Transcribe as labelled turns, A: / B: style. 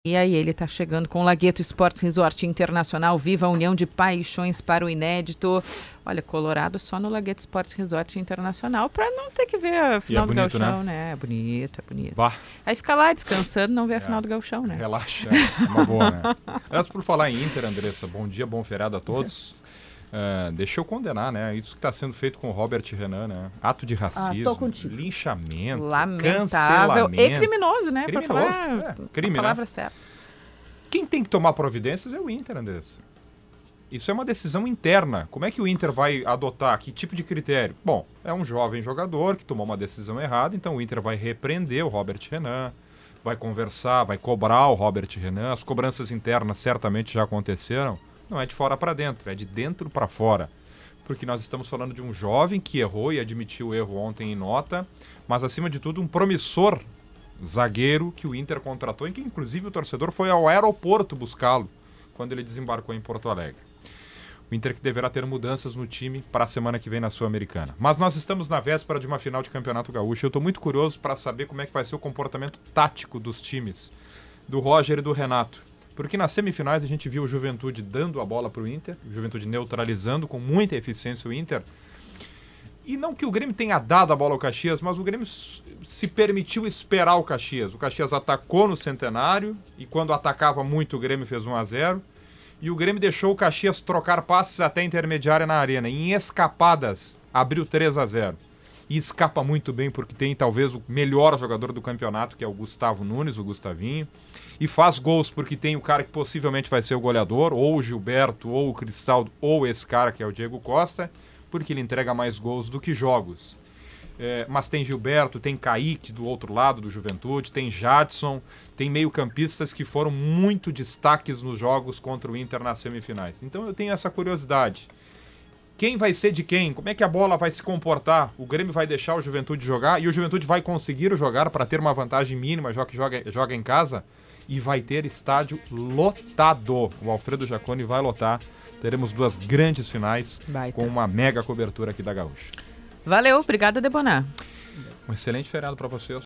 A: E aí ele está chegando com o Lagueto Esportes Resort Internacional. Viva a união de paixões para o inédito. Olha, Colorado só no Lagueto Esportes Resort Internacional para não ter que ver a final do Gauchão, né? É bonito, é bonito.
B: Bah.
A: Aí fica lá descansando, não vê a final do Gauchão, né?
B: Relaxa, é uma boa, né? Aliás, por falar em Inter, Andressa, bom dia, bom feriado a todos. Deixa eu condenar, né? Isso que está sendo feito com o Robert Renan, né? Ato de racismo, linchamento,
A: lamentável e criminoso, né?
B: Criminoso,
A: pra falar
B: crime,
A: a palavra
B: né?
A: certa.
B: Quem tem que tomar providências é o Inter, Andressa. Isso é uma decisão interna. Como é que o Inter vai adotar? Que tipo de critério? Bom, é um jovem jogador que tomou uma decisão errada, então o Inter vai repreender o Robert Renan, vai conversar, vai cobrar o Robert Renan. As cobranças internas certamente já aconteceram. Não é de fora para dentro, é de dentro para fora. Porque nós estamos falando de um jovem que errou e admitiu o erro ontem em nota, mas acima de tudo um promissor zagueiro que o Inter contratou e que inclusive o torcedor foi ao aeroporto buscá-lo quando ele desembarcou em Porto Alegre. O Inter que deverá ter mudanças no time para a semana que vem na Sul-Americana. Mas nós estamos na véspera de uma final de Campeonato Gaúcho. Eu estou muito curioso para saber como é que vai ser o comportamento tático dos times, do Roger e do Renato. Porque nas semifinais a gente viu o Juventude dando a bola para o Inter, o Juventude neutralizando com muita eficiência o Inter. E não que o Grêmio tenha dado a bola ao Caxias, mas o Grêmio se permitiu esperar o Caxias. O Caxias atacou no Centenário e quando atacava muito o Grêmio fez 1-0. E o Grêmio deixou o Caxias trocar passes até a intermediária na arena. E em escapadas abriu 3-0. E escapa muito bem porque tem talvez o melhor jogador do campeonato, que é o Gustavo Nunes, o Gustavinho. E faz gols porque tem o cara que possivelmente vai ser o goleador, ou o Gilberto, ou o Cristaldo, ou esse cara que é o Diego Costa, porque ele entrega mais gols do que jogos. Mas tem Gilberto, tem Kaique do outro lado do Juventude, tem Jadson, tem meio-campistas que foram muito destaques nos jogos contra o Inter nas semifinais. Então eu tenho essa curiosidade. Quem vai ser de quem? Como é que a bola vai se comportar? O Grêmio vai deixar o Juventude jogar e o Juventude vai conseguir jogar para ter uma vantagem mínima, já que joga em casa? E vai ter estádio lotado. O Alfredo Jaconi vai lotar. Teremos duas grandes finais com uma mega cobertura aqui da Gaúcha.
A: Valeu, obrigada, Debonar.
B: Um excelente feriado para vocês.